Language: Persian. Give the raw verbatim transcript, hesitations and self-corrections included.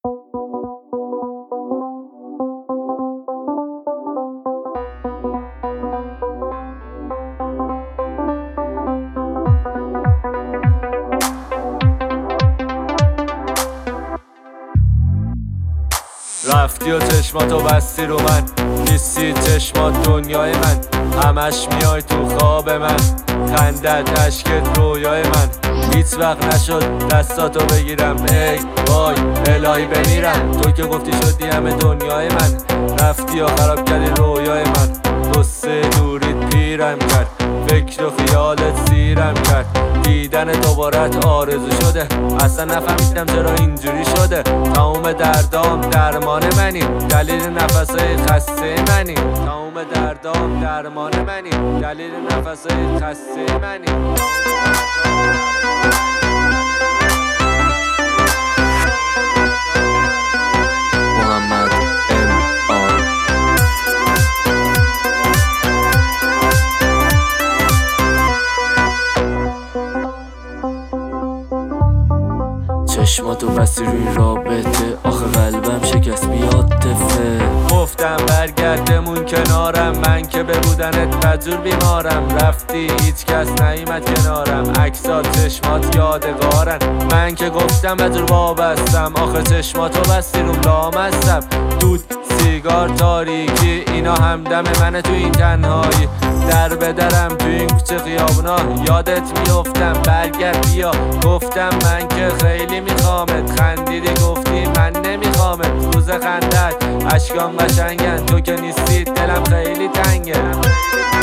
رفتی و چشماتو بستی رو من، نیستی چشمات دنیای من، همش میای تو خواب من، خندت عشقت رویای من. هیچ وقت نشد دستاتو بگیرم، ای وای الهی بمیرم. تو که گفتی شدی همه دنیای من، رفتی و خراب کردی رویای من. قصه دوریت پیرم کرد، فکر و خیالت سیرم کرد، دیدن دوبارت آرزو شده، اصلا نفهمیدم چرا اینجوری شده. تمام دردام درمان منی، دلیل نفسای خسته منی. تمام دردام درمان منی، دلیل نفسای خسته منی. محمد ام آر چشماتو بستی روی رابطه، آخه قلبم شکست بیاد تفه. گفتم برگردمون کنارم، من که به بودنت بدجور بیمارم. رفتی هیچ کس نیومد کنارم، عکسات چشمات یادگارن. من که گفتم بدجور وابستم، آخه چشماتو بستی روم لامستم. دود سیگار تاریکی اینا همدم منه تو این تنهایی. در به درم تو این کوچه خیابونا یادت میافتم، برگرد بیا. گفتم من که خیلی میخوامت، خندیدی گفتی من نمیخوامت. روز خندت اشکام قشنگن، تو که نیستی دلم خیلی تنگه.